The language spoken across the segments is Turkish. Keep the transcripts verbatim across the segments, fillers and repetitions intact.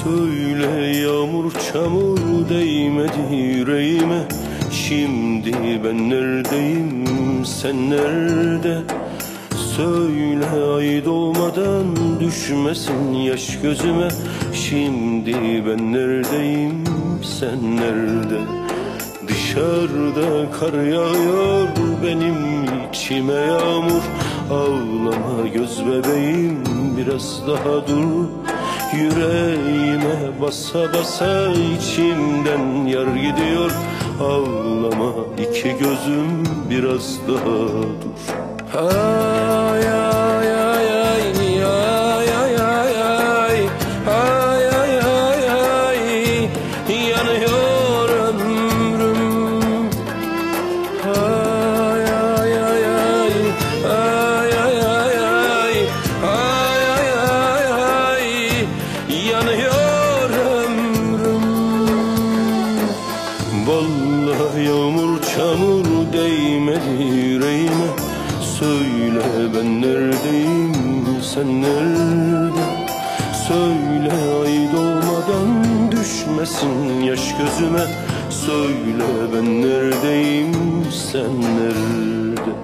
Söyle yağmur çamur değmedi yüreğime. Şimdi ben neredeyim, sen nerede? Söyle ay doğmadan düşmesin yaş gözüme. Şimdi ben neredeyim, sen nerede? Dışarıda kar yağıyor, benim içime yağmur. Ağlama göz bebeğim, biraz daha dur. Yüreğime basa basa içimden yar gidiyor. Ağlama iki gözüm, biraz daha dur. Ay ay ay ay ay ay ay ay ay ay ay ay yanıyor ömrüm. Ay ay ay ay ay ay ay ay ay ay ay yanıyor ömrüm. Vallahi yağmur çamur değmedi yüreğime. Söyle ben neredeyim, sen nerede? Söyle ay doğmadan düşmesin yaş gözüme. Söyle ben neredeyim, sen nerede?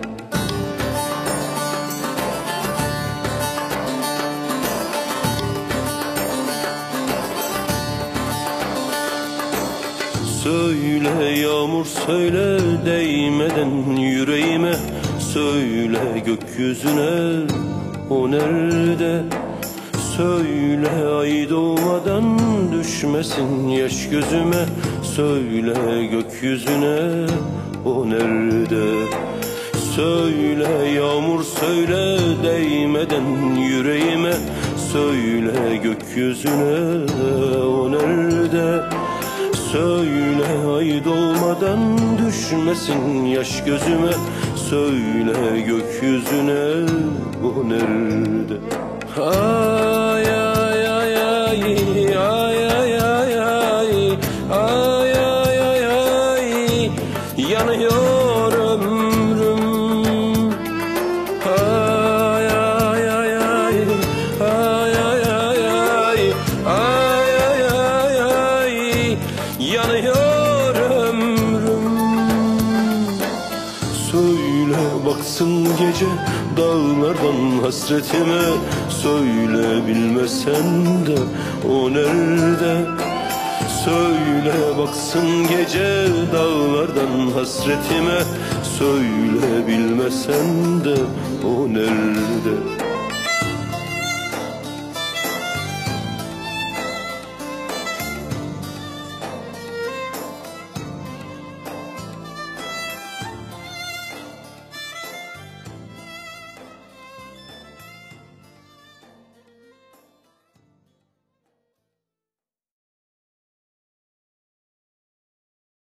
Söyle yağmur söyle değmeden yüreğime. Söyle gökyüzüne, o nerede? Söyle ay doğmadan düşmesin yaş gözüme. Söyle gökyüzüne, o nerede? Söyle yağmur söyle değmeden yüreğime. Söyle gökyüzüne, o nerede? Söyle ay doğmadan düşmesin yaş gözüme. Söyle gökyüzüne, o nerede? Ay ay ay ay ay ay ay ay ay ay ay ay yanıyor ömrüm. Ay ay ay ay ay ay ay ay ay ay ay ay yanıyor ömrüm. Söyle baksın gece dağlardan hasretime. Söyle bilmesen de o nerede? Söyle baksın gece dağlardan hasretime. Söyle bilmesen de o nerede?